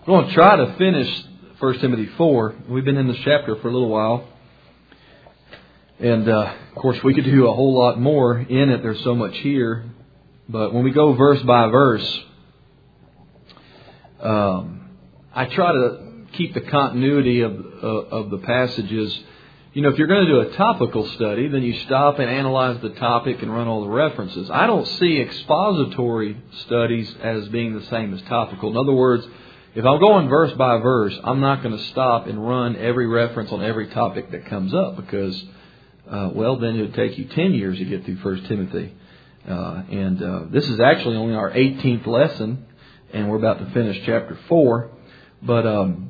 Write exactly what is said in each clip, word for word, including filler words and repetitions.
We're going to try to finish First Timothy four. We've been in this chapter for a little while. And, uh, of course, we could do a whole lot more in it. There's so much here. But when we go verse by verse, um, I try to keep the continuity of, uh, of the passages. You know, if you're going to do a topical study, then you stop and analyze the topic and run all the references. I don't see expository studies as being the same as topical. In other words, if I'm going verse by verse, I'm not going to stop and run every reference on every topic that comes up because, uh, well, then it would take you ten years to get through First Timothy. Uh, and uh, this is actually only our eighteenth lesson, and we're about to finish chapter four. But um,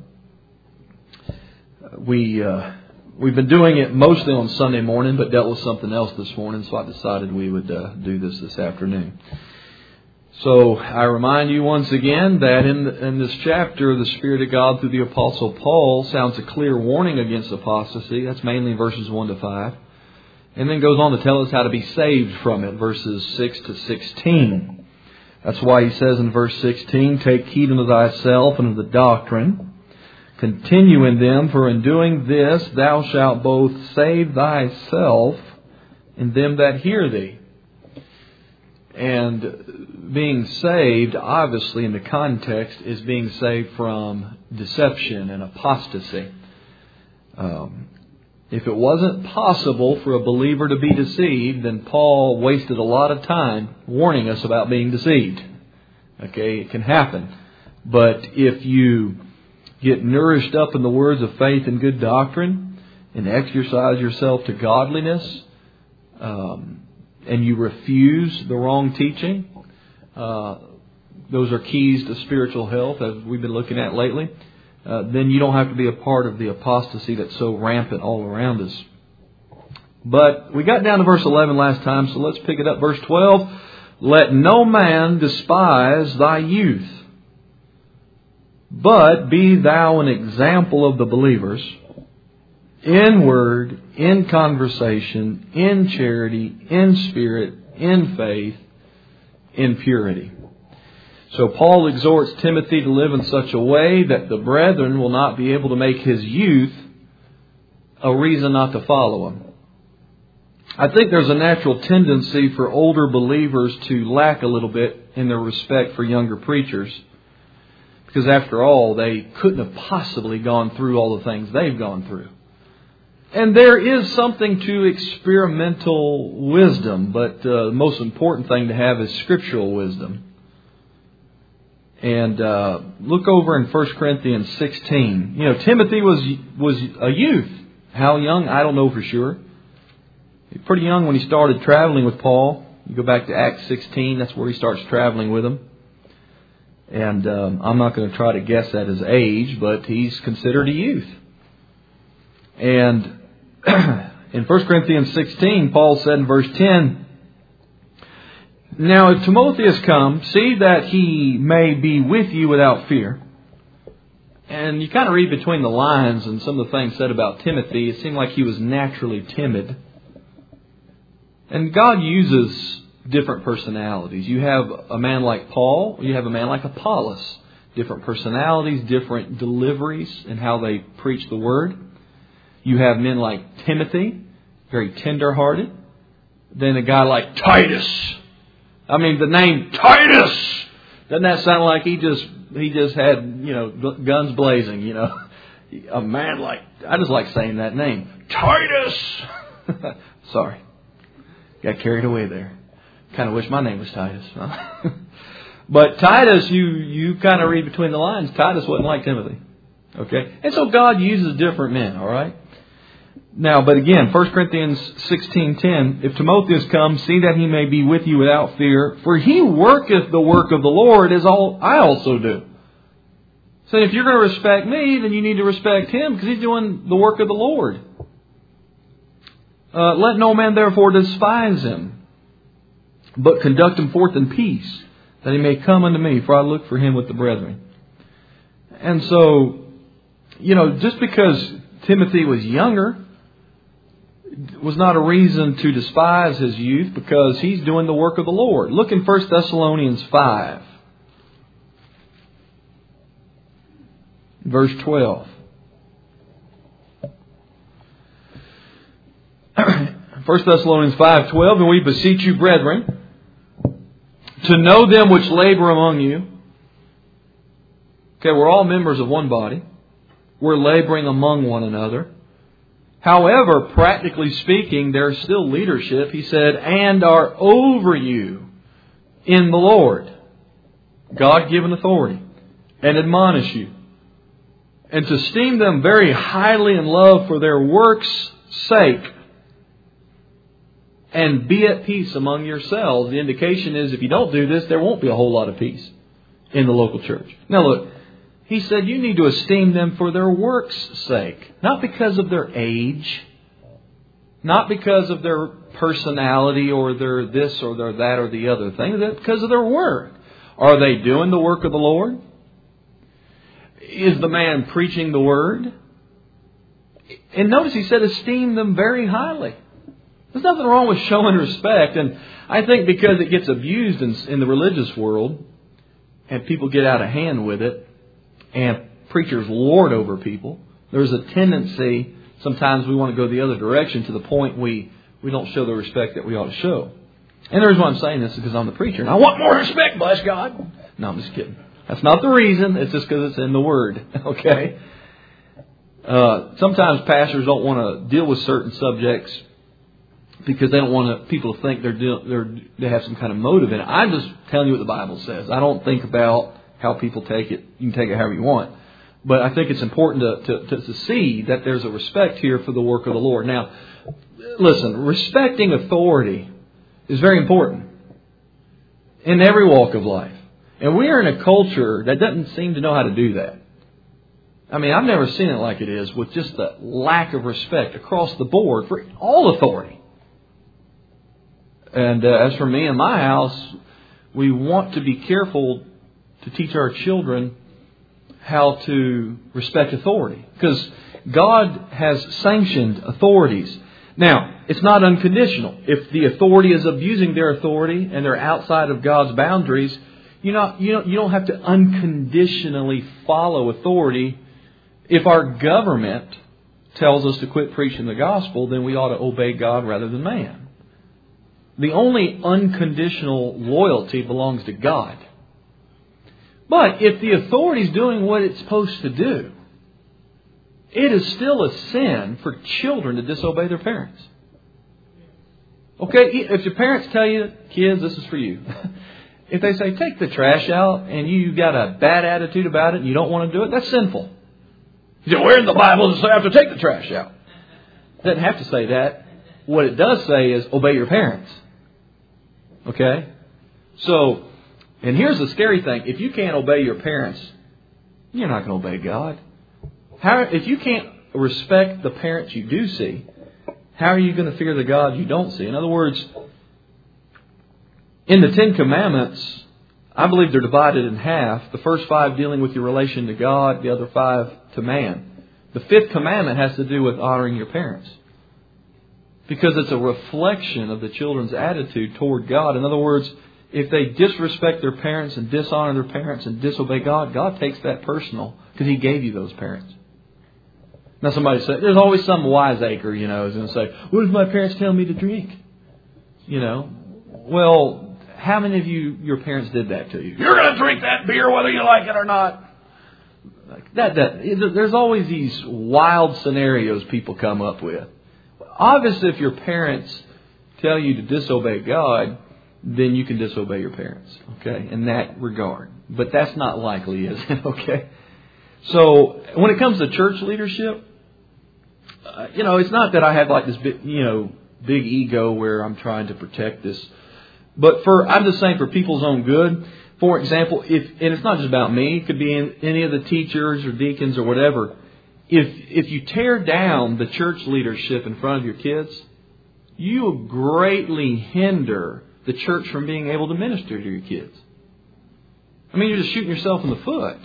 we, uh, we've been doing it mostly on Sunday morning, but dealt with something else this morning, so I decided we would uh, do this this afternoon. So I remind you once again that in, in this chapter, the Spirit of God through the Apostle Paul sounds a clear warning against apostasy. That's mainly verses one to five. And then goes on to tell us how to be saved from it, verses six to sixteen. That's why he says in verse sixteen, "Take heed unto thyself and unto the doctrine. Continue in them, for in doing this thou shalt both save thyself and them that hear thee." And being saved, obviously in the context, is being saved from deception and apostasy. Um, if it wasn't possible for a believer to be deceived, then Paul wasted a lot of time warning us about being deceived. Okay, it can happen. But if you get nourished up in the words of faith and good doctrine and exercise yourself to godliness, um, and you refuse the wrong teaching, uh, those are keys to spiritual health, as we've been looking at lately, uh, then you don't have to be a part of the apostasy that's so rampant all around us. But we got down to verse eleven last time, so let's pick it up. Verse twelve, "Let no man despise thy youth, but be thou an example of the believers, in word, in conversation, in charity, in spirit, in faith, in purity." So Paul exhorts Timothy to live in such a way that the brethren will not be able to make his youth a reason not to follow him. I think there's a natural tendency for older believers to lack a little bit in their respect for younger preachers. Because after all, they couldn't have possibly gone through all the things they've gone through. And there is something to experimental wisdom, but uh, the most important thing to have is scriptural wisdom. And uh, look over in First Corinthians sixteen. You know, Timothy was was a youth. How young? I don't know for sure. He was pretty young when he started traveling with Paul. You go back to Acts sixteen, that's where he starts traveling with him. And um, I'm not going to try to guess at his age, but he's considered a youth. And in First Corinthians sixteen, Paul said in verse ten, "Now if Timotheus come, see that he may be with you without fear." And you kind of read between the lines and some of the things said about Timothy. It seemed like he was naturally timid. And God uses different personalities. You have a man like Paul, you have a man like Apollos. Different personalities, different deliveries in how they preach the word. You have men like Timothy, very tender-hearted. Then a guy like Titus. I mean, the name Titus, doesn't that sound like he just he just had, you know, guns blazing, you know? A man like, I just like saying that name. Titus! Sorry. Got carried away there. Kind of wish my name was Titus. Huh? But Titus, you, you kind of read between the lines. Titus wasn't like Timothy. Okay? And so God uses different men, all right? Now, but again, First Corinthians sixteen ten, "If Timotheus comes, see that he may be with you without fear, for he worketh the work of the Lord as all I also do." So if you're going to respect me, then you need to respect him because he's doing the work of the Lord. Uh, "Let no man therefore despise him, but conduct him forth in peace, that he may come unto me, for I look for him with the brethren." And so, you know, just because Timothy was younger was not a reason to despise his youth, because he's doing the work of the Lord. Look in First Thessalonians five. Verse twelve. First Thessalonians five twelve, and we beseech you, brethren, to know them which labor among you. Okay, we're all members of one body. We're laboring among one another. However, practically speaking, there's still leadership. He said, and are over you in the Lord. God-given authority. And admonish you. And to esteem them very highly in love for their works' sake. And be at peace among yourselves. The indication is if you don't do this, there won't be a whole lot of peace in the local church. Now look, he said you need to esteem them for their works' sake. Not because of their age. Not because of their personality or their this or their that or the other thing. Because of their work. Are they doing the work of the Lord? Is the man preaching the Word? And notice he said esteem them very highly. There's nothing wrong with showing respect. And I think because it gets abused in, in the religious world and people get out of hand with it and preachers lord over people, there's a tendency sometimes we want to go the other direction to the point we, we don't show the respect that we ought to show. And the reason why I'm saying this is because I'm the preacher and I want more respect, bless God. No, I'm just kidding. That's not the reason. It's just because it's in the Word. Okay? Uh, sometimes pastors don't want to deal with certain subjects because they don't want people to think they're, they're they have some kind of motive in it. I'm just telling you what the Bible says. I don't think about how people take it. You can take it however you want. But I think it's important to, to, to see that there's a respect here for the work of the Lord. Now, listen, respecting authority is very important in every walk of life. And we are in a culture that doesn't seem to know how to do that. I mean, I've never seen it like it is with just the lack of respect across the board for all authority. And uh, as for me and my house, we want to be careful to teach our children how to respect authority. Because God has sanctioned authorities. Now, it's not unconditional. If the authority is abusing their authority and they're outside of God's boundaries, you know, you don't, you don't have to unconditionally follow authority. If our government tells us to quit preaching the gospel, then we ought to obey God rather than man. The only unconditional loyalty belongs to God. But if the authority is doing what it's supposed to do, it is still a sin for children to disobey their parents. Okay, if your parents tell you, kids, this is for you. If they say, take the trash out, and you got a bad attitude about it and you don't want to do it, that's sinful. You say, where in the Bible does it say I have to take the trash out? It doesn't have to say that. What it does say is obey your parents. Okay? So, and here's the scary thing. If you can't obey your parents, you're not going to obey God. How, if you can't respect the parents you do see, how are you going to fear the God you don't see? In other words, in the Ten Commandments, I believe they're divided in half. The first five dealing with your relation to God, the other five to man. The fifth commandment has to do with honoring your parents. Because it's a reflection of the children's attitude toward God. In other words, if they disrespect their parents and dishonor their parents and disobey God, God takes that personal because He gave you those parents. Now somebody said, there's always some wiseacre, you know, who's going to say, what if my parents tell me to drink? You know, well, how many of you, your parents did that to you? You're going to drink that beer whether you like it or not. That, that, there's always these wild scenarios people come up with. Obviously, if your parents tell you to disobey God, then you can disobey your parents, okay, in that regard. But that's not likely, is it? Okay. So when it comes to church leadership, uh, you know, it's not that I have like this big, you know, big ego where I'm trying to protect this. But for I'm just saying for people's own good. For example, if and it's not just about me, it could be in any of the teachers or deacons or whatever. If if you tear down the church leadership in front of your kids, you will greatly hinder the church from being able to minister to your kids. I mean, you're just shooting yourself in the foot.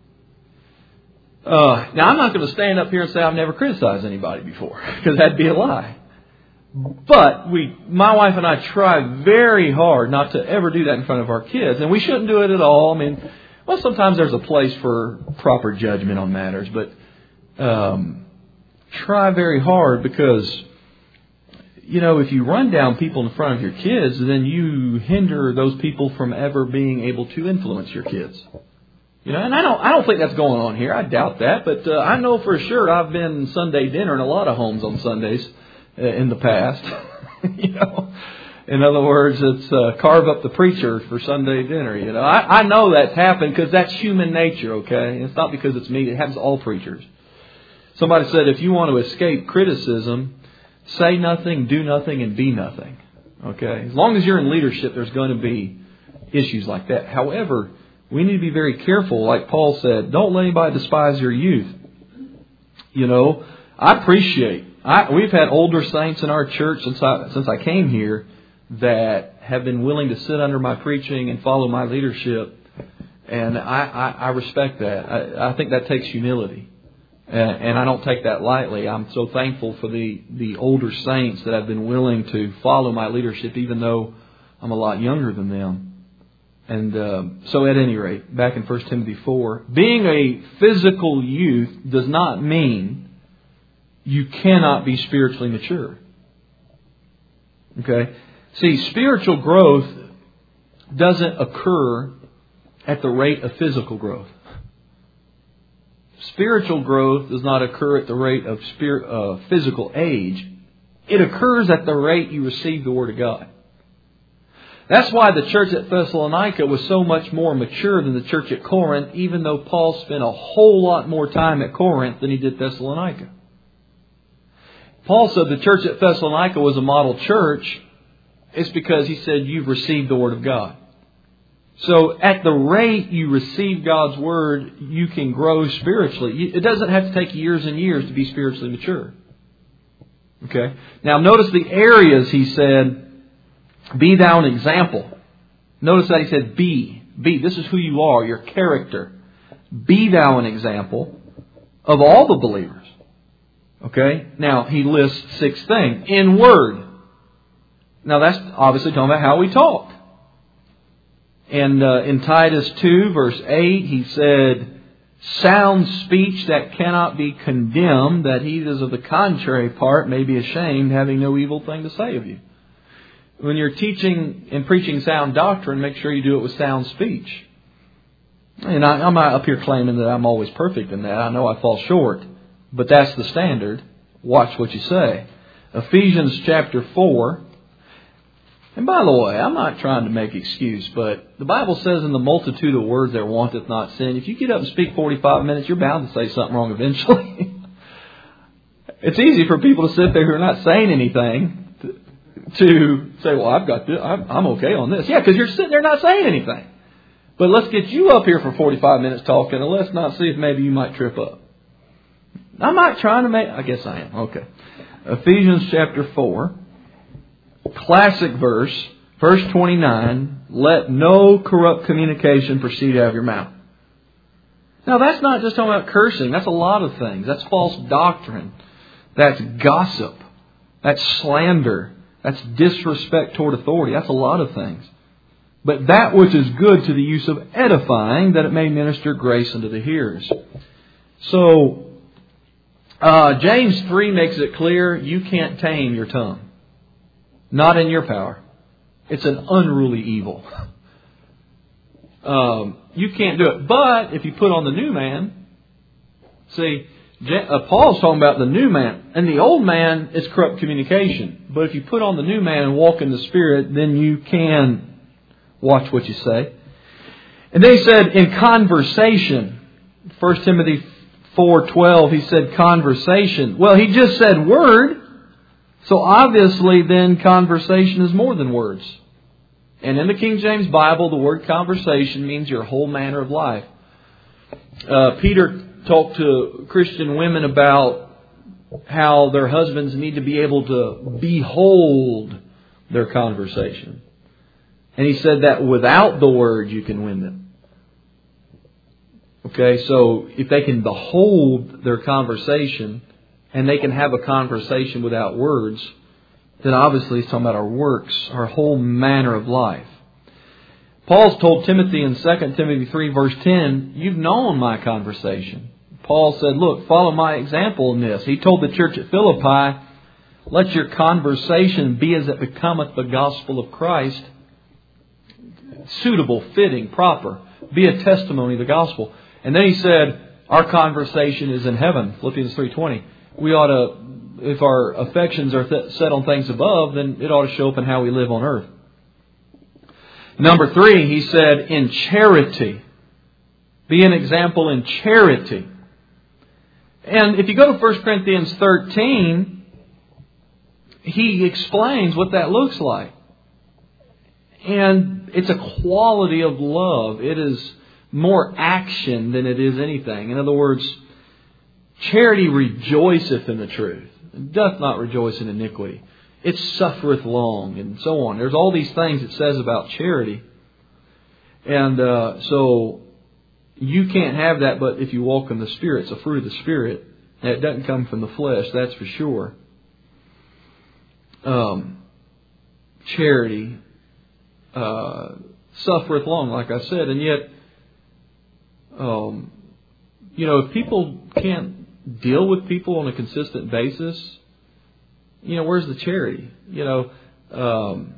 Uh, now, I'm not going to stand up here and say I've never criticized anybody before, because that'd be a lie. But we, my wife and I try very hard not to ever do that in front of our kids. And we shouldn't do it at all. I mean, Well, sometimes there's a place for proper judgment on matters, but um, try very hard because, you know, if you run down people in front of your kids, then you hinder those people from ever being able to influence your kids. You know, and I don't, I don't think that's going on here. I doubt that, but uh, I know for sure I've been Sunday dinner in a lot of homes on Sundays uh, in the past. You know, in other words, it's uh, carve up the preacher for Sunday dinner. You know, I, I know that's happened because that's human nature. Okay, it's not because it's me. It happens to all preachers. Somebody said, if you want to escape criticism, say nothing, do nothing, and be nothing. Okay, as long as you're in leadership, there's going to be issues like that. However, we need to be very careful. Like Paul said, don't let anybody despise your youth. You know, I appreciate, I, we've had older saints in our church since I, since I came here that have been willing to sit under my preaching and follow my leadership. And I, I, I respect that. I, I think that takes humility. And, and I don't take that lightly. I'm so thankful for the, the older saints that have been willing to follow my leadership, even though I'm a lot younger than them. And uh, so at any rate, back in First Timothy four, being a physical youth does not mean you cannot be spiritually mature. Okay? See, spiritual growth doesn't occur at the rate of physical growth. Spiritual growth does not occur at the rate of spirit, uh, physical age. It occurs at the rate you receive the Word of God. That's why the church at Thessalonica was so much more mature than the church at Corinth, even though Paul spent a whole lot more time at Corinth than he did Thessalonica. Paul said the church at Thessalonica was a model church. It's because he said you've received the Word of God. So at the rate you receive God's Word, you can grow spiritually. It doesn't have to take years and years to be spiritually mature. Okay? Now notice the areas he said, be thou an example. Notice that he said be. Be. This is who you are, your character. Be thou an example of all the believers. Okay? Now he lists six things. In word. Now that's obviously talking about how we talk. And uh, in Titus two, verse eight, he said, sound speech that cannot be condemned, that he that is of the contrary part may be ashamed, having no evil thing to say of you. When you're teaching and preaching sound doctrine, make sure you do it with sound speech. And I, I'm not up here claiming that I'm always perfect in that. I know I fall short. But that's the standard. Watch what you say. Ephesians chapter four. And by the way, I'm not trying to make excuse, but the Bible says in the multitude of words there wanteth not sin. If you get up and speak forty-five minutes, you're bound to say something wrong eventually. It's easy for people to sit there who are not saying anything to, to say, well, I've got this, I'm, I'm okay on this. Yeah, because you're sitting there not saying anything. But let's get you up here for forty-five minutes talking, and let's not see if maybe you might trip up. I'm not trying to make... I guess I am. Okay. Ephesians chapter four. Classic verse. Verse twenty-nine. Let no corrupt communication proceed out of your mouth. Now that's not just talking about cursing. That's a lot of things. That's false doctrine. That's gossip. That's slander. That's disrespect toward authority. That's a lot of things. But that which is good to the use of edifying, that it may minister grace unto the hearers. So, uh, James three makes it clear you can't tame your tongue. Not in your power. It's an unruly evil. Um, you can't do it. But if you put on the new man, see, uh, Paul's talking about the new man. And the old man is corrupt communication. But if you put on the new man and walk in the Spirit, then you can watch what you say. And then he said in conversation, First Timothy four twelve, he said conversation. Well, he just said word. So obviously then conversation is more than words. And in the King James Bible, the word conversation means your whole manner of life. Uh, Peter talked to Christian women about how their husbands need to be able to behold their conversation. And he said that without the word you can win them. Okay, so if they can behold their conversation and they can have a conversation without words, then obviously it's talking about our works, our whole manner of life. Paul's told Timothy in Second Timothy three verse ten, you've known my conversation. Paul said, look, follow my example in this. He told the church at Philippi, let your conversation be as it becometh the gospel of Christ. Suitable, fitting, proper. Be a testimony of the gospel. And then he said, our conversation is in heaven. Philippians three twenty. We ought to, if our affections are th- set on things above, then it ought to show up in how we live on earth. Number three, he said, in charity. Be an example in charity. And if you go to First Corinthians thirteen, he explains what that looks like. And it's a quality of love. It is more action than it is anything. In other words, charity rejoiceth in the truth, and doth not rejoice in iniquity. It suffereth long, and so on. There's all these things it says about charity. And uh, so you can't have that but if you walk in the Spirit. It's a fruit of the Spirit. And it doesn't come from the flesh, that's for sure. Um, charity uh, suffereth long, like I said. And yet, um, you know, if people can't deal with people on a consistent basis, you know, where's the charity? You know, um,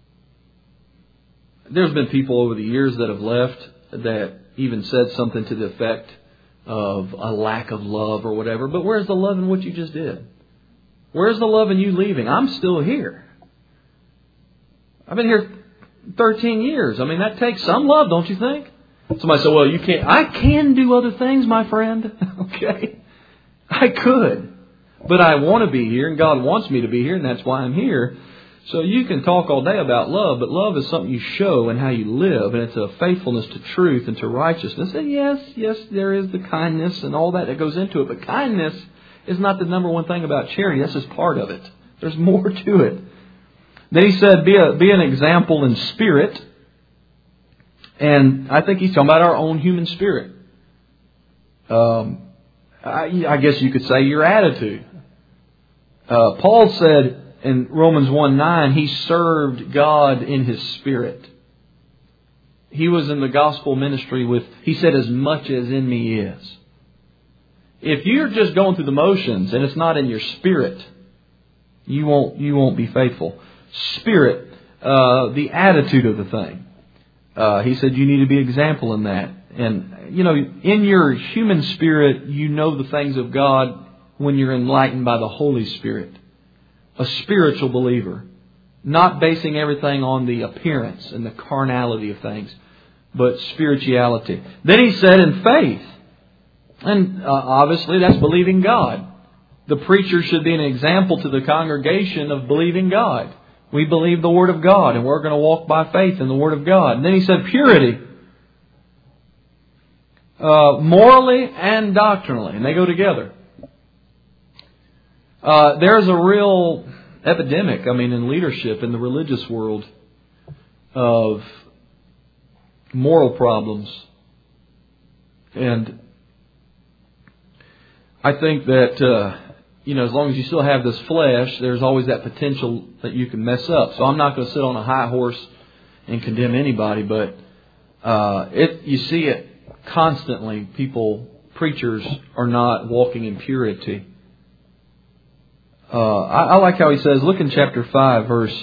there's been people over the years that have left that even said something to the effect of a lack of love or whatever. But where's the love in what you just did? Where's the love in you leaving? I'm still here. I've been here thirteen years. I mean, that takes some love, don't you think? Somebody said, well, you can't. I can do other things, my friend. Okay. I could. But I want to be here, and God wants me to be here, and that's why I'm here. So you can talk all day about love, but love is something you show in how you live, and it's a faithfulness to truth and to righteousness. And yes, yes, there is the kindness and all that that goes into it, but kindness is not the number one thing about charity. That's just part of it. There's more to it. Then he said, be, a, be an example in spirit. And I think he's talking about our own human spirit. Um, I, I guess you could say your attitude. Uh, Paul said in Romans one nine, he served God in his spirit. He was in the gospel ministry with, he said, as much as in me is. If you're just going through the motions and it's not in your spirit, you won't you won't be faithful. Spirit, uh, the attitude of the thing. Uh, he said you need to be an example in that. And, you know, in your human spirit, you know the things of God when you're enlightened by the Holy Spirit. A spiritual believer. Not basing everything on the appearance and the carnality of things, but spirituality. Then he said in faith. And uh, obviously that's believing God. The preacher should be an example to the congregation of believing God. We believe the Word of God, and we're going to walk by faith in the Word of God. And then he said purity. Uh, morally and doctrinally. And they go together. Uh, there's a real epidemic, I mean, in leadership in the religious world of moral problems. And I think that, uh, you know, as long as you still have this flesh, there's always that potential that you can mess up. So I'm not going to sit on a high horse and condemn anybody, but uh, it you see it constantly. People, preachers are not walking in purity. Uh, I, I like how he says, look in chapter five, verse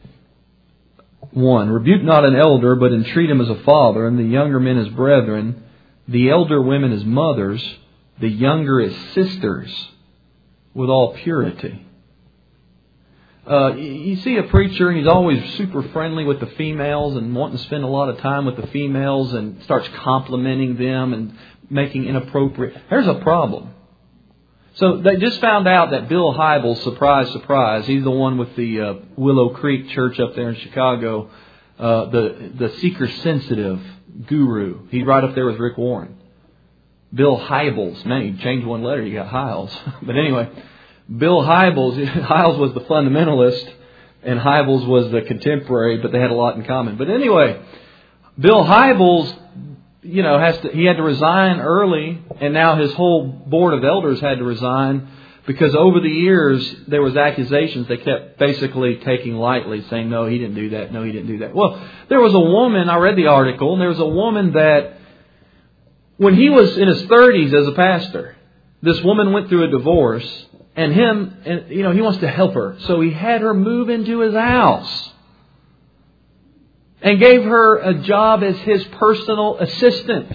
one. Rebuke not an elder, but entreat him as a father, and the younger men as brethren, the elder women as mothers, the younger as sisters, with all purity. Uh, you see a preacher, and he's always super friendly with the females and wanting to spend a lot of time with the females and starts complimenting them and making inappropriate. There's a problem. So they just found out that Bill Hybels, surprise, surprise, he's the one with the uh, Willow Creek Church up there in Chicago, uh, the, the seeker-sensitive guru. He's right up there with Rick Warren. Bill Hybels. Man, you changed one letter, you got Hiles. But anyway, Bill Hybels, Hiles was the fundamentalist and Hybels was the contemporary, but they had a lot in common. But anyway, Bill Hybels, you know, has to, he had to resign early, and now his whole board of elders had to resign Because over the years, there was accusations they kept basically taking lightly, saying, no, he didn't do that, no, he didn't do that. Well, there was a woman, I read the article, and there was a woman that, when he was in his thirties as a pastor, this woman went through a divorce, and him, and you know, he wants to help her. So he had her move into his house and gave her a job as his personal assistant.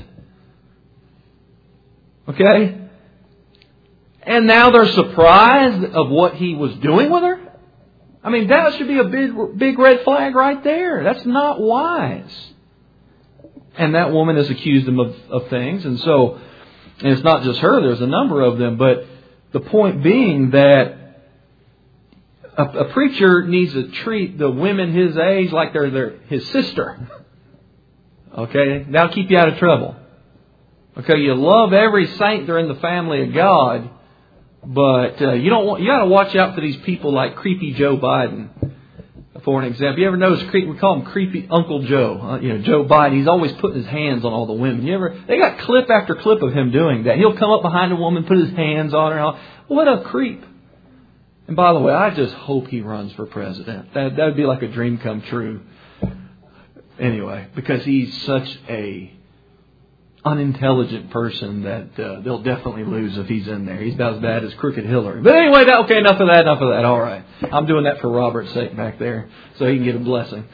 Okay? And now they're surprised of what he was doing with her? I mean, that should be a big, big red flag right there. That's not wise. And that woman has accused him of, of things. And so, and it's not just her, there's a number of them. But the point being that a, a preacher needs to treat the women his age like they're, they're his sister. Okay? That'll keep you out of trouble. Okay, you love every saint they're in the family of God. But uh, you don't want, you got to watch out for these people like creepy Joe Biden. For an example, you ever notice we call him creepy Uncle Joe? Uh, you know, Joe Biden. He's always putting his hands on all the women. You ever? They got clip after clip of him doing that. He'll come up behind a woman, put his hands on her. And all. What a creep! And by the way, I just hope he runs for president. That that would be like a dream come true. Anyway, because he's such a unintelligent person that uh, they'll definitely lose if he's in there. He's about as bad as Crooked Hillary. But anyway, that, okay, enough of that, enough of that. All right. I'm doing that for Robert's sake back there so he can get a blessing.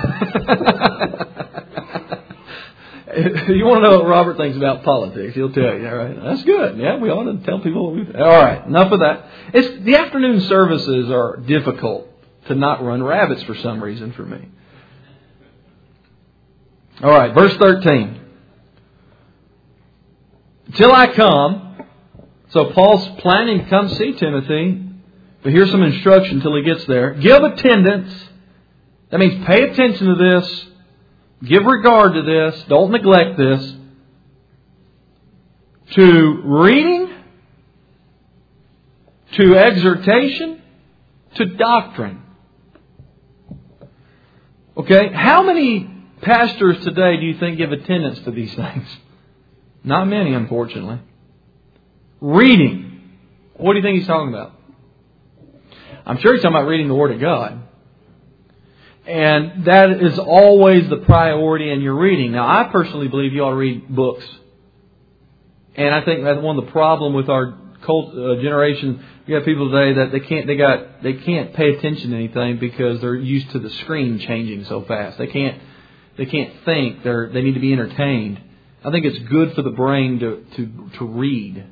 You want to know what Robert thinks about politics, he'll tell you. All right. That's good. Yeah, we ought to tell people what we think. All right, enough of that. It's, the afternoon services are difficult to not run rabbits for some reason for me. All right, verse thirteen. Till I come. So Paul's planning to come see Timothy. But here's some instruction till he gets there. Give attendance. That means pay attention to this. Give regard to this. Don't neglect this. To reading. To exhortation. To doctrine. Okay? How many pastors today do you think give attendance to these things? Not many, unfortunately. Reading. What do you think he's talking about? I'm sure he's talking about reading the Word of God. And that is always the priority in your reading. Now, I personally believe you ought to read books. And I think that's one of the problems with our cult, uh, generation. You have people today that they can't they got they can't pay attention to anything because they're used to the screen changing so fast. They can't they can't think. They're they need to be entertained. I think it's good for the brain to, to, to read.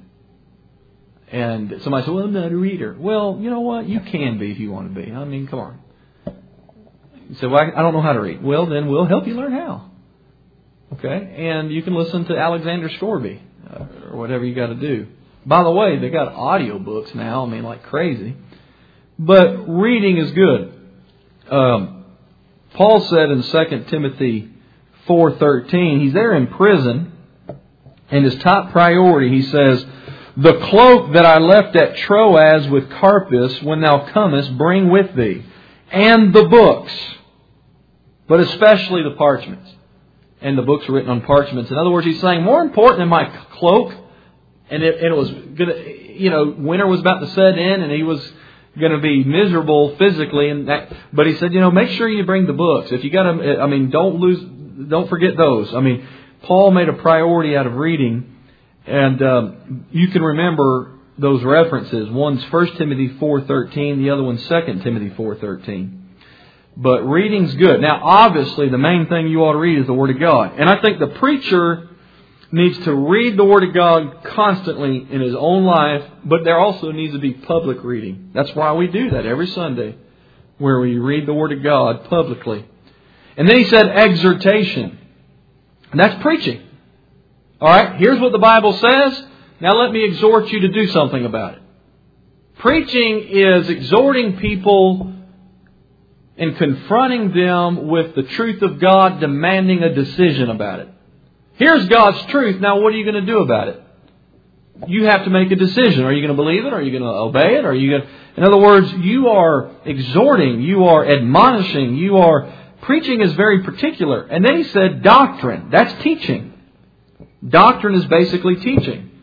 And somebody said, well, I'm not a reader. Well, you know what? You can be if you want to be. I mean, come on. You say, well, I don't know how to read. Well, then we'll help you learn how. Okay? And you can listen to Alexander Scourby uh, or whatever you got to do. By the way, they got audio books now. I mean, like crazy. But reading is good. Um, Paul said in Second Timothy four thirteen, he's there in prison, and his top priority, he says, the cloak that I left at Troas with Carpus, when thou comest, bring with thee, and the books, but especially the parchments. And the books are written on parchments. In other words, he's saying, more important than my cloak, and it, and it was gonna, you know, winter was about to set in, and he was going to be miserable physically, and that. But he said, you know, make sure you bring the books. If you got them, I mean, don't lose. Don't forget those. I mean, Paul made a priority out of reading. And um, you can remember those references. One's First Timothy four thirteen. The other one's Second Timothy four thirteen. But reading's good. Now, obviously, the main thing you ought to read is the Word of God. And I think the preacher needs to read the Word of God constantly in his own life. But there also needs to be public reading. That's why we do that every Sunday, where we read the Word of God publicly. And then he said exhortation. And that's preaching. All right, here's what the Bible says. Now let me exhort you to do something about it. Preaching is exhorting people and confronting them with the truth of God, demanding a decision about it. Here's God's truth. Now what are you going to do about it? You have to make a decision. Are you going to believe it? Are you going to obey it? Are you going to... In other words, you are exhorting. You are admonishing. You are... Preaching is very particular. And then he said doctrine. That's teaching. Doctrine is basically teaching.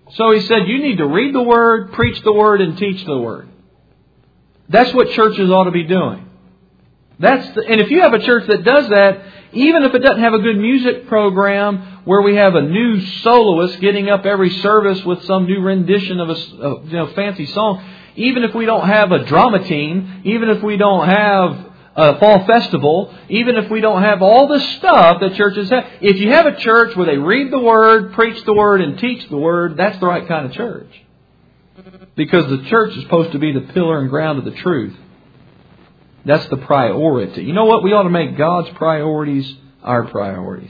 So he said, you need to read the Word, preach the Word, and teach the Word. That's what churches ought to be doing. That's the, and if you have a church that does that, even if it doesn't have a good music program where we have a new soloist getting up every service with some new rendition of a, a you know, fancy song, even if we don't have a drama team, even if we don't have a fall festival, even if we don't have all the stuff that churches have, if you have a church where they read the Word, preach the Word, and teach the Word, that's the right kind of church. Because the church is supposed to be the pillar and ground of the truth. That's the priority. You know what? We ought to make God's priorities our priorities.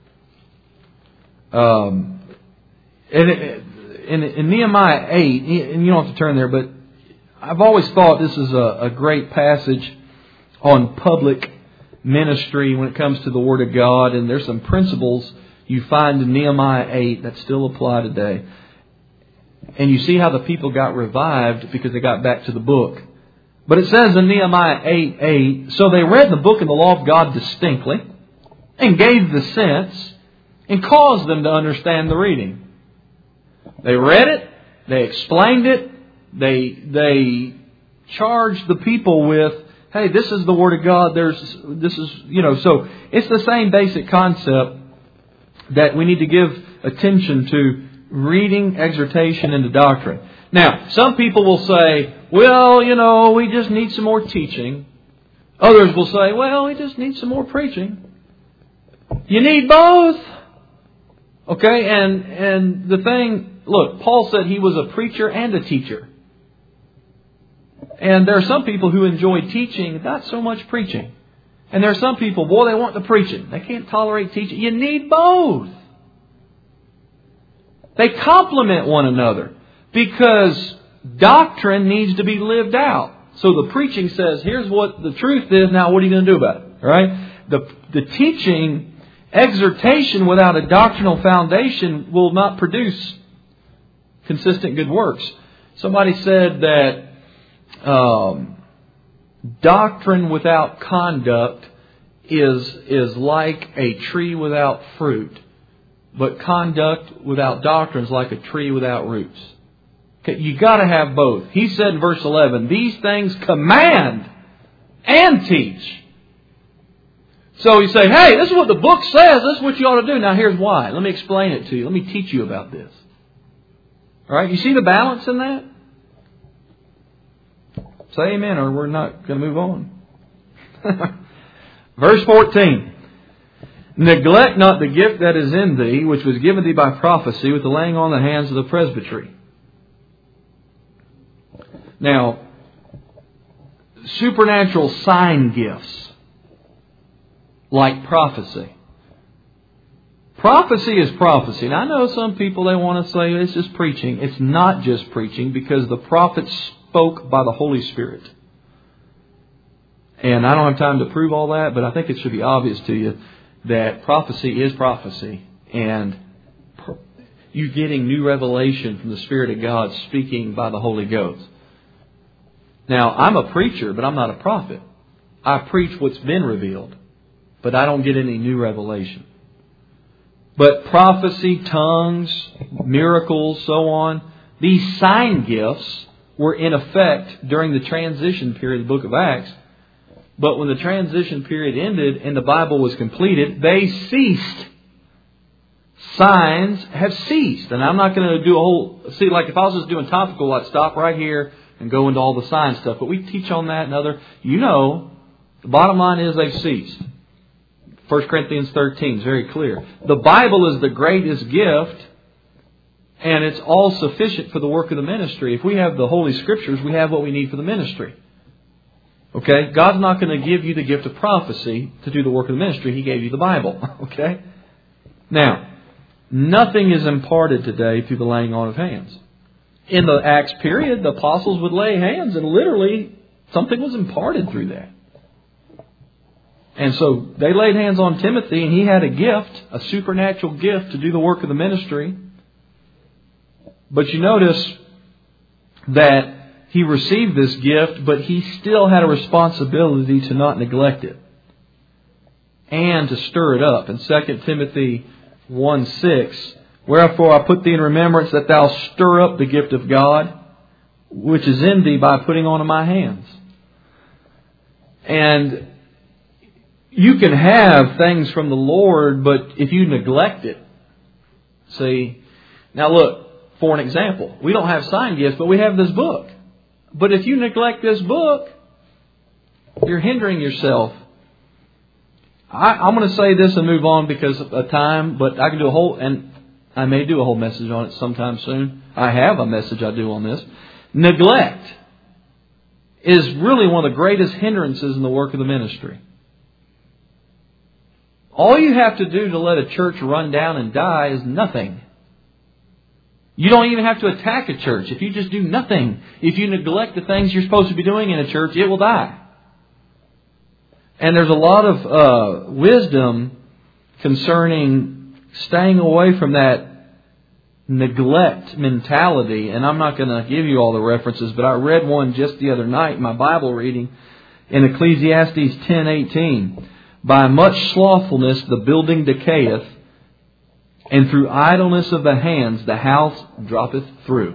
Um, in, in, in Nehemiah eight, and you don't have to turn there, but I've always thought this is a, a great passage on public ministry when it comes to the Word of God. And there's some principles you find in Nehemiah eight that still apply today. And you see how the people got revived because they got back to the book. But it says in Nehemiah eight eight, so they read the book of the law of God distinctly and gave the sense and caused them to understand the reading. They read it, they explained it, they they charged the people with, hey, this is the Word of God. There's this is you know, so it's the same basic concept that we need to give attention to reading, exhortation, and the doctrine. Now, some people will say, well, you know, we just need some more teaching. Others will say, well, we just need some more preaching. You need both. Okay, and and the thing, look, Paul said he was a preacher and a teacher. And there are some people who enjoy teaching, not so much preaching. And there are some people, boy, they want the preaching. They can't tolerate teaching. You need both. They complement one another because doctrine needs to be lived out. So the preaching says, here's what the truth is, now what are you going to do about it? All right? The, the teaching, exhortation without a doctrinal foundation will not produce consistent good works. Somebody said that um, doctrine without conduct is, is like a tree without fruit. But conduct without doctrine is like a tree without roots. Okay, you got to have both. He said in verse eleven, these things command and teach. So you say, hey, this is what the book says. This is what you ought to do. Now here's why. Let me explain it to you. Let me teach you about this. All right, you see the balance in that? Say amen or we're not going to move on. Verse fourteen. Neglect not the gift that is in thee, which was given thee by prophecy with the laying on the hands of the presbytery. Now, supernatural sign gifts, like prophecy. Prophecy is prophecy. Now, I know some people, they want to say it's just preaching. It's not just preaching because the prophets spoke by the Holy Spirit. And I don't have time to prove all that, but I think it should be obvious to you that prophecy is prophecy, and you getting new revelation from the Spirit of God speaking by the Holy Ghost. Now, I'm a preacher, but I'm not a prophet. I preach what's been revealed, but I don't get any new revelation. But prophecy, tongues, miracles, so on, these sign gifts were in effect during the transition period of the book of Acts. But when the transition period ended and the Bible was completed, they ceased. Signs have ceased. And I'm not going to do a whole... See, like if I was just doing topical, I'd stop right here and go into all the sign stuff. But we teach on that and other... You know, the bottom line is they've ceased. First Corinthians thirteen is very clear. The Bible is the greatest gift, and it's all sufficient for the work of the ministry. If we have the Holy Scriptures, we have what we need for the ministry. Okay? God's not going to give you the gift of prophecy to do the work of the ministry. He gave you the Bible. Okay? Now, nothing is imparted today through the laying on of hands. In the Acts period, the apostles would lay hands and literally something was imparted through that. And so they laid hands on Timothy and he had a gift, a supernatural gift to do the work of the ministry. But you notice that he received this gift, but he still had a responsibility to not neglect it and to stir it up. In Second Timothy one six, Wherefore I put thee in remembrance that thou stir up the gift of God, which is in thee by putting on of my hands. And you can have things from the Lord, but if you neglect it, see, now look, for an example, we don't have sign gifts, but we have this book. But if you neglect this book, you're hindering yourself. I, I'm going to say this and move on because of time, but I can do a whole, and I may do a whole message on it sometime soon. I have a message I do on this. Neglect is really one of the greatest hindrances in the work of the ministry. All you have to do to let a church run down and die is nothing. You don't even have to attack a church. If you just do nothing, if you neglect the things you're supposed to be doing in a church, it will die. And there's a lot of uh, wisdom concerning staying away from that neglect mentality. And I'm not going to give you all the references, but I read one just the other night in my Bible reading in Ecclesiastes ten eighteen. By much slothfulness the building decayeth, and through idleness of the hands the house droppeth through.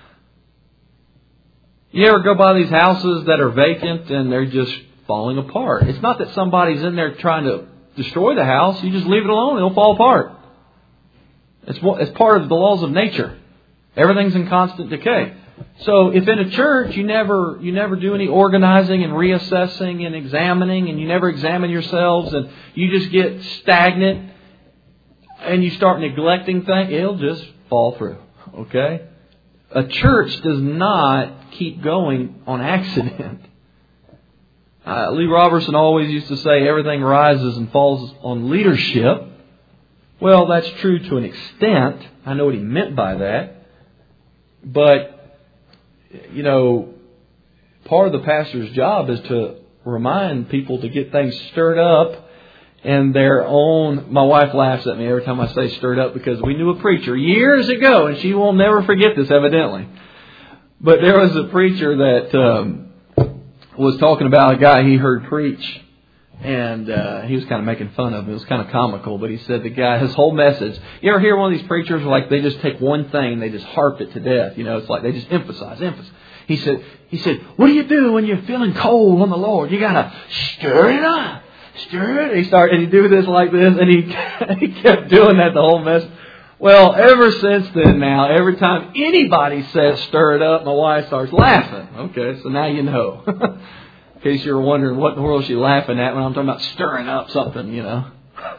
You ever go by these houses that are vacant and they're just falling apart? It's not that somebody's in there trying to destroy the house. You just leave it alone, it'll fall apart. It's, it's part of the laws of nature. Everything's in constant decay. So if in a church you never you never do any organizing and reassessing and examining, and you never examine yourselves, and you just get stagnant and you start neglecting things, it'll just fall through. Okay? A church does not keep going on accident. Uh, Lee Robertson always used to say everything rises and falls on leadership. Well, that's true to an extent. I know what he meant by that. But you know, part of the pastor's job is to remind people to get things stirred up in their own. My wife laughs at me every time I say stirred up because we knew a preacher years ago, and she will never forget this evidently. But there was a preacher that um, was talking about a guy he heard preach, and uh, he was kind of making fun of him. It was kind of comical, but he said the guy, his whole message. You ever hear one of these preachers like they just take one thing and they just harp it to death? You know, it's like they just emphasize, emphasize. He said, he said, what do you do when you're feeling cold on the Lord? You gotta stir it up, stir it. He started, and he do this like this, and he he kept doing that the whole message. Well, ever since then, now every time anybody says stir it up, my wife starts laughing. Okay, so now you know. In case you're wondering what in the world is she laughing at when I'm talking about stirring up something, you know.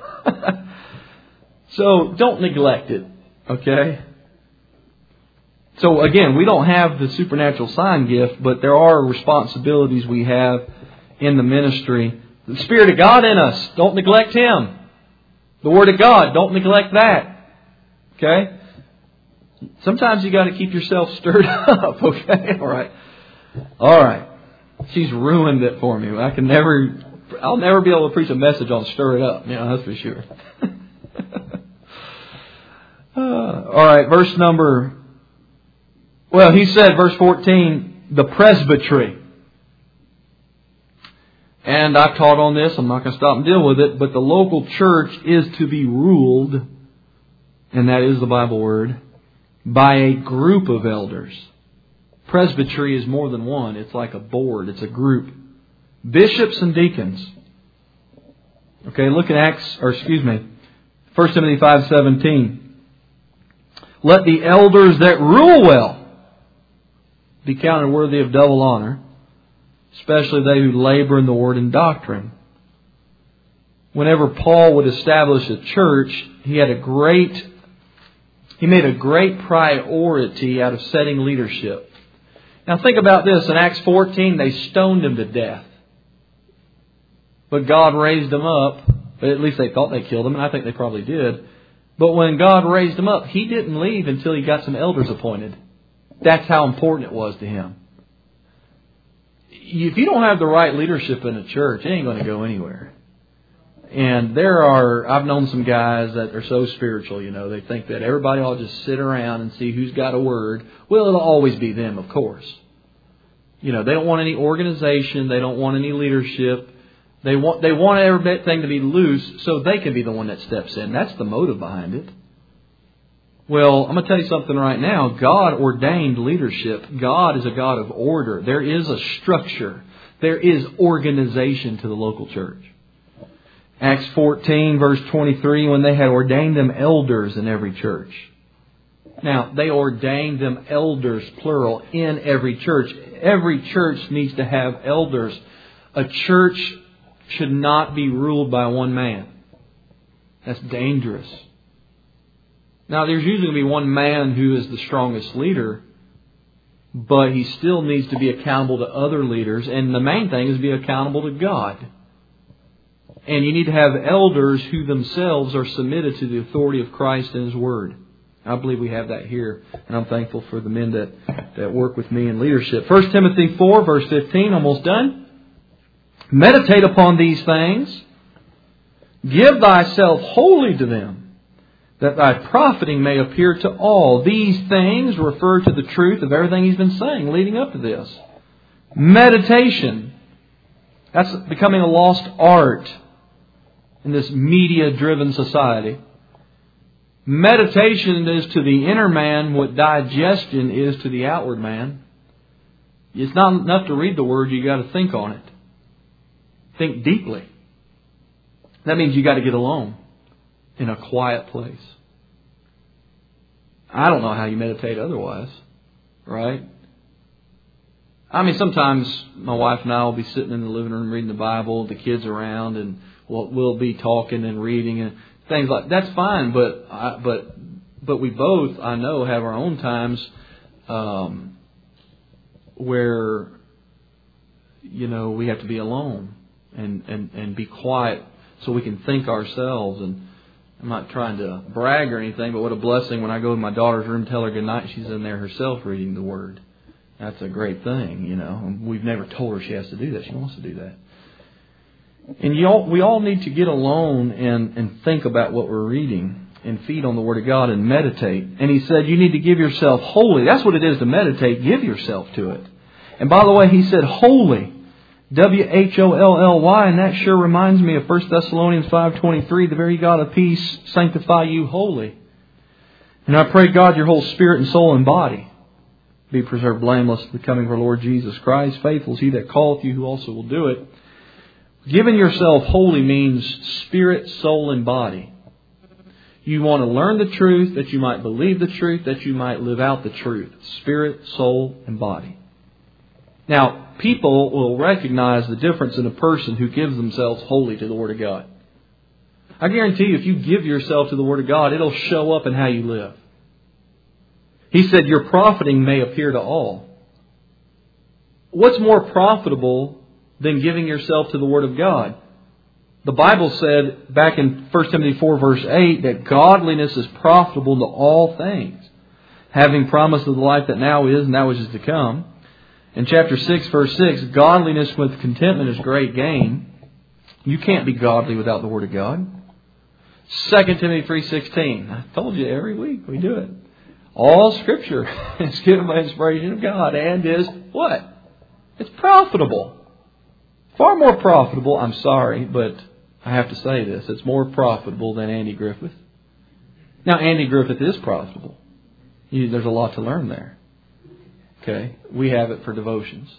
So don't neglect it, okay? So again, we don't have the supernatural sign gift, but there are responsibilities we have in the ministry. The Spirit of God in us, don't neglect Him. The Word of God, don't neglect that, okay? Sometimes you got to keep yourself stirred up, okay? All right. All right. She's ruined it for me. I can never, I'll never be able to preach a message on stir it up. Yeah, that's for sure. uh, all right, verse number, well, he said, verse fourteen, the presbytery. And I've taught on this. I'm not going to stop and deal with it. But the local church is to be ruled, and that is the Bible word, by a group of elders. Presbytery is more than one. It's like a board. It's a group. Bishops and deacons. Okay, look at Acts, or excuse me, First Timothy five seventeen. Let the elders that rule well be counted worthy of double honor, especially they who labor in the word and doctrine. Whenever Paul would establish a church, he had a great, he made a great priority out of setting leadership. Now think about this. In Acts fourteen, they stoned him to death. But God raised him up. At least they thought they killed him, and I think they probably did. But when God raised him up, he didn't leave until he got some elders appointed. That's how important it was to him. If you don't have the right leadership in a church, it ain't going to go anywhere. And there are, I've known some guys that are so spiritual, you know, they think that everybody ought to just sit around and see who's got a word. Well, it'll always be them, of course. You know, they don't want any organization. They don't want any leadership. They want, they want everything to be loose so they can be the one that steps in. That's the motive behind it. Well, I'm going to tell you something right now. God ordained leadership. God is a God of order. There is a structure. There is organization to the local church. Acts fourteen, verse twenty-three, when they had ordained them elders in every church. Now, they ordained them elders, plural, in every church. Every church needs to have elders. A church should not be ruled by one man. That's dangerous. Now, there's usually going to be one man who is the strongest leader, but he still needs to be accountable to other leaders. And the main thing is to be accountable to God. And you need to have elders who themselves are submitted to the authority of Christ and His Word. I believe we have that here, and I'm thankful for the men that, that work with me in leadership. First Timothy four, verse fifteen, almost done. Meditate upon these things. Give thyself wholly to them, that thy profiting may appear to all. These things refer to the truth of everything he's been saying leading up to this. Meditation. That's becoming a lost art in this media-driven society. Meditation is to the inner man what digestion is to the outward man. It's not enough to read the Word, you got to think on it. Think deeply. That means you got to get alone in a quiet place. I don't know how you meditate otherwise, right? I mean, sometimes my wife and I will be sitting in the living room reading the Bible, the kids around, and we'll, we'll be talking and reading and things like that. That's fine, but I, but but we both, I know, have our own times um, where, you know, we have to be alone and, and, and be quiet so we can think ourselves. And I'm not trying to brag or anything, but what a blessing when I go to my daughter's room, tell her good night, she's in there herself reading the Word. That's a great thing, you know. And we've never told her she has to do that. She wants to do that. And you all, we all need to get alone and, and think about what we're reading and feed on the Word of God and meditate. And he said you need to give yourself wholly. That's what it is to meditate. Give yourself to it. And by the way, he said holy. W H O L L Y. And that sure reminds me of First Thessalonians five twenty-three. The very God of peace sanctify you wholly. And I pray God your whole spirit and soul and body be preserved blameless at the coming of our Lord Jesus Christ. Faithful is He that calleth you, who also will do it. Giving yourself wholly means spirit, soul, and body. You want to learn the truth, that you might believe the truth, that you might live out the truth. Spirit, soul, and body. Now, people will recognize the difference in a person who gives themselves wholly to the Word of God. I guarantee you, if you give yourself to the Word of God, it'll show up in how you live. He said, your profiting may appear to all. What's more profitable than giving yourself to the Word of God? The Bible said back in First Timothy four verse eight that godliness is profitable to all things, having promise of the life that now is and that which is to come. In chapter six verse six, godliness with contentment is great gain. You can't be godly without the Word of God. Second Timothy three sixteen. I told you every week we do it. All Scripture is given by inspiration of God and is what? It's profitable. Far more profitable, I'm sorry, but I have to say this. It's more profitable than Andy Griffith. Now, Andy Griffith is profitable. You, there's a lot to learn there. Okay? We have it for devotions.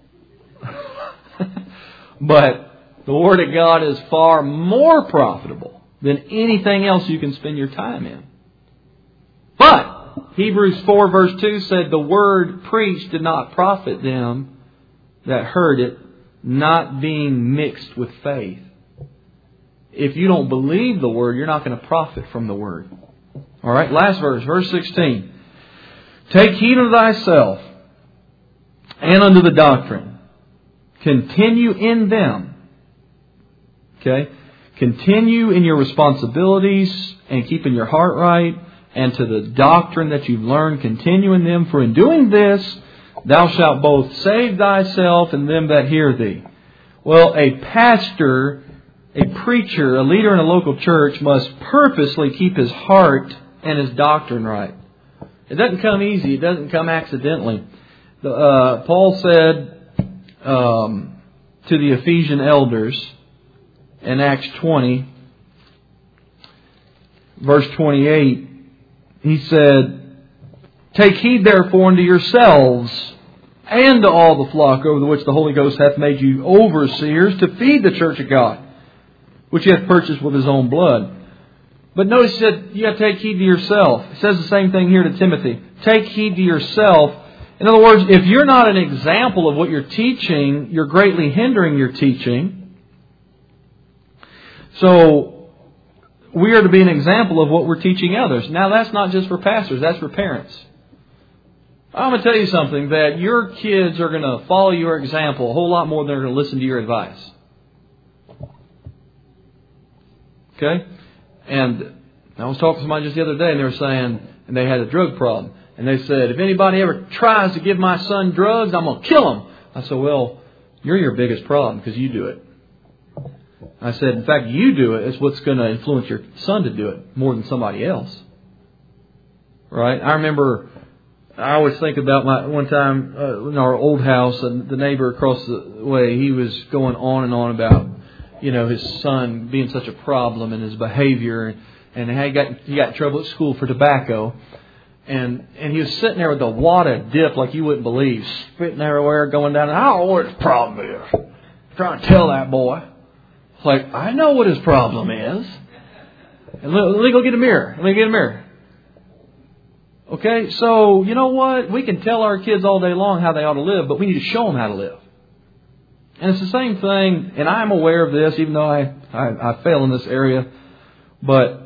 But the Word of God is far more profitable than anything else you can spend your time in. But Hebrews four verse two said the word preached did not profit them that heard it, not being mixed with faith. If you don't believe the Word, you're not going to profit from the Word. All right, last verse, verse sixteen. Take heed unto thyself and unto the doctrine. Continue in them. Okay? Continue in your responsibilities and keeping your heart right. And to the doctrine that you've learned, continue in them. For in doing this, thou shalt both save thyself and them that hear thee. Well, a pastor, a preacher, a leader in a local church must purposely keep his heart and his doctrine right. It doesn't come easy. It doesn't come accidentally. The, uh, Paul said um, to the Ephesian elders in Acts twenty, verse twenty-eight, he said, "Take heed therefore unto yourselves and to all the flock over which the Holy Ghost hath made you overseers to feed the church of God, which he hath purchased with his own blood." But notice he said, you got to take heed to yourself. It says the same thing here to Timothy. Take heed to yourself. In other words, if you're not an example of what you're teaching, you're greatly hindering your teaching. So, we are to be an example of what we're teaching others. Now, that's not just for pastors. That's for parents. I'm going to tell you something, that your kids are going to follow your example a whole lot more than they're going to listen to your advice. Okay? And I was talking to somebody just the other day, and they were saying, and they had a drug problem. And they said, if anybody ever tries to give my son drugs, I'm going to kill him. I said, well, you're your biggest problem because you do it. I said, in fact, you do it. It's what's going to influence your son to do it more than somebody else. Right? I remember, I always think about my one time uh, in our old house, and the neighbor across the way, he was going on and on about, you know, his son being such a problem and his behavior, and how he got he got in trouble at school for tobacco, and and he was sitting there with a wad of dip like you wouldn't believe, spitting everywhere, going down. And I don't know what his problem is. I'm trying to tell that boy, it's like, I know what his problem is. And let, let me go get a mirror. Let me get a mirror. Okay, so you know what? We can tell our kids all day long how they ought to live, but we need to show them how to live. And it's the same thing, and I'm aware of this, even though I, I, I fail in this area. But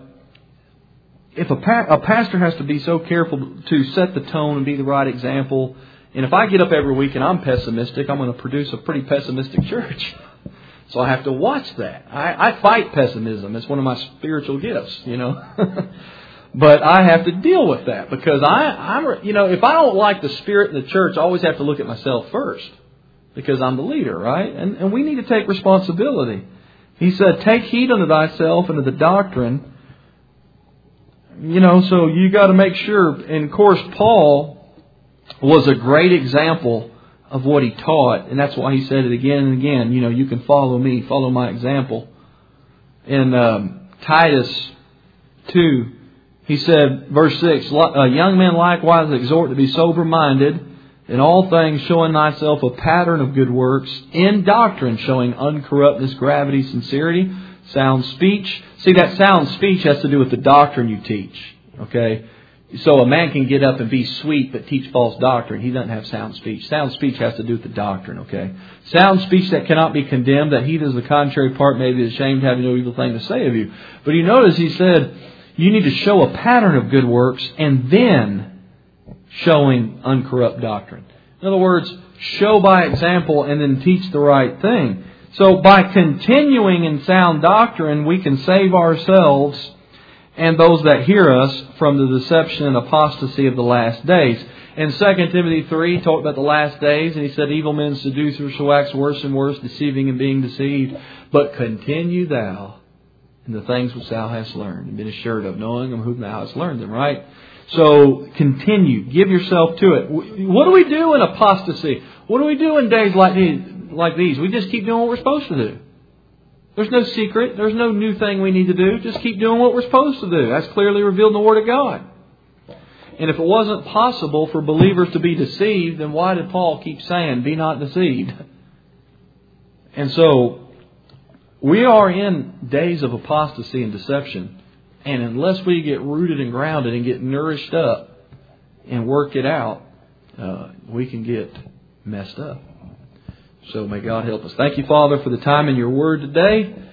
if a, pa- a pastor has to be so careful to set the tone and be the right example, and if I get up every week and I'm pessimistic, I'm going to produce a pretty pessimistic church. So I have to watch that. I, I fight pessimism. It's one of my spiritual gifts, you know. But I have to deal with that because I, I'm, you know, if I don't like the spirit in the church, I always have to look at myself first. Because I'm the leader, right? And, and we need to take responsibility. He said, take heed unto thyself and to the doctrine. You know, so you got to make sure. And of course, Paul was a great example of what he taught. And that's why he said it again and again. You know, you can follow me, follow my example. In um, Titus two, he said, verse six, young men likewise exhort to be sober-minded, in all things showing thyself a pattern of good works, in doctrine showing uncorruptness, gravity, sincerity, sound speech. See, that sound speech has to do with the doctrine you teach. Okay? So a man can get up and be sweet but teach false doctrine. He doesn't have sound speech. Sound speech has to do with the doctrine. Okay? Sound speech that cannot be condemned, that he that is the contrary part may be ashamed, having no evil thing to say of you. But you notice he said, you need to show a pattern of good works and then showing uncorrupt doctrine. In other words, show by example and then teach the right thing. So by continuing in sound doctrine, we can save ourselves and those that hear us from the deception and apostasy of the last days. In Second Timothy three, he talked about the last days, and he said, evil men seducers shall wax worse and worse, deceiving and being deceived. But continue thou in the things which thou hast learned, and been assured of, knowing of whom thou hast learned them, right? So continue. Give yourself to it. What do we do in apostasy? What do we do in days like these? Like these? We just keep doing what we're supposed to do. There's no secret. There's no new thing we need to do. Just keep doing what we're supposed to do. That's clearly revealed in the Word of God. And if it wasn't possible for believers to be deceived, then why did Paul keep saying, be not deceived? And so, we are in days of apostasy and deception. And unless we get rooted and grounded and get nourished up and work it out, uh, we can get messed up. So may God help us. Thank you, Father, for the time in your Word today.